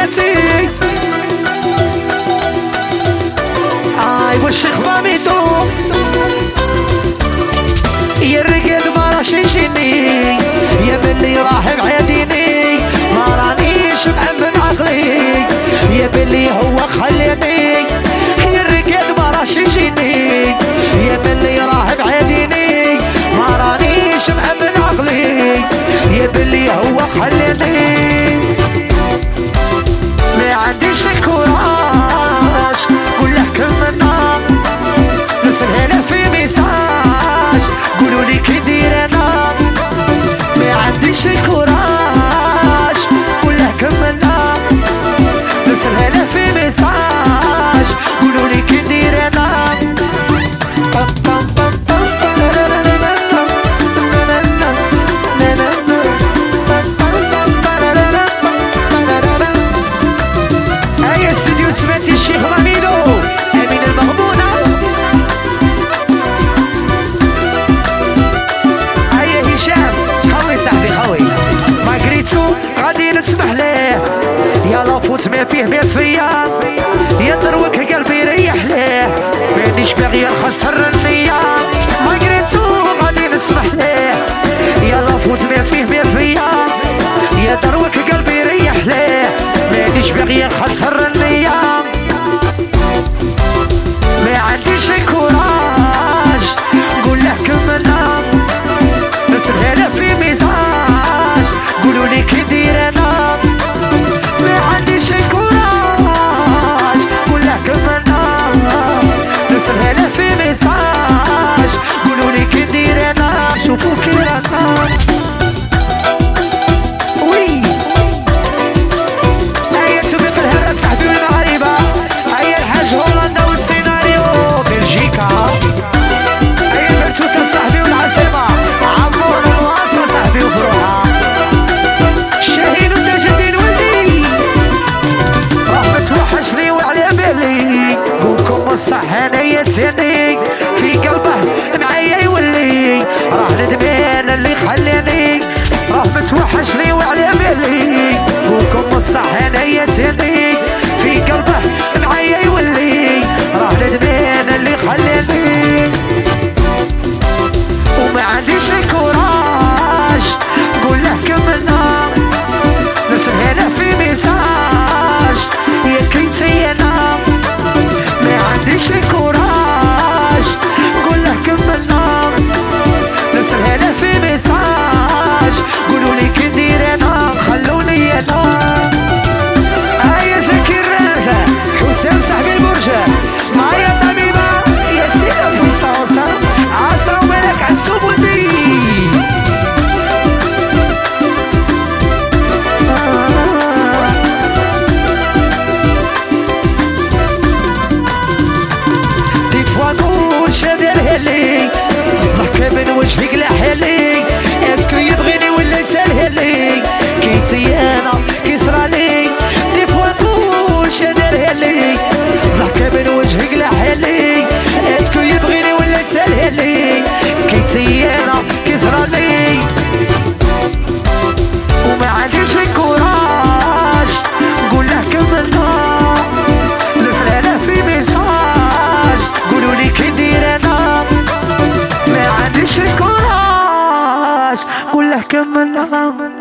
حياتي. والشيخ ماميتو يا الرقد ما راش يجيني، يا بلي راح بعيديني ما رانيش مأمن عقلي، يا بلي هو خليني، يا الرقد ما راش يجيني، يا بلي راح بعيديني ما رانيش مأمن عقلي، يا بلي هو خليني. ما عنديش كوراج كله كمنا نسهل في ميساج قولوا لي كي دير انا. ما عنديش كوراج كله كمنا نسهل في ميساج قولوا لي كي دير انا. سمعتي الشيخ ماميدو امين المغبونة. هيا هشام خوي صاحبي خوي ما قريتو غادي نسمح ليه، يا لافوت ما فيه ما فيا، يا دروك قلبي ريح ليه، مانيش باغي نخسر النية. ما قريتو غادي نسمح ليه، يا لافوت ما فيه ما فيا، يا دروك قلبي ريح ليه، مانيش باغي نخسر النية. ما عنديش كوراج قول له كملنا نسهل في ميزاج قولوا لي كي دير انا. ما عنديش كوراج قول له كملنا نسهل في ميزاج قولوا لي كي دير انا. شوفوا كي رانا وي هيا توفيق الهرة صاحبي والمغاربة، هيا الحاج هولندا والسيناريو بلجيكا، هيا البرتوتة صاحبي والعزيمة عمور الواصلة صاحبي وفروحة الشاهين والنجدين ولي راه متوحشني وعلى بالي قولكم الصح نيتني في قلبه معايا يولي راه ندمان اللي خلاني راه متوحشني وعلى بالي قولكم الصح نيتني في قلبه معايا يولي راه ندمان اللي خلاني. وما عنديش كوراج قول له كملنا نسهل في ميساج يا كيتي انا. ما عنديش كوراج قول له كملنا نسهل في ميساج قولوا لي كي ندير انا خلوني انا. هيا زكي الرازة حسام صاحبي البرجة معايا طبيبة يا سيدة في صوصة عصرة ومالك عالسوق ودي. دي فوا نقول شادرها لي ضحكة من وجهك لحالي اسكو يبغيني ولا يسالها لي كيتي انا كيصرى لي. دي فوا نقول شادرها لي ضحكة من وجهك لحالي اسكو يبغيني ولا يسالها لي كيتي انا كيصرى لي. وما عنديش كوراج قول له كملنا نسأله في ميساج قولوا لي كي دير انا. ما عنديش كوراج قول له كملنا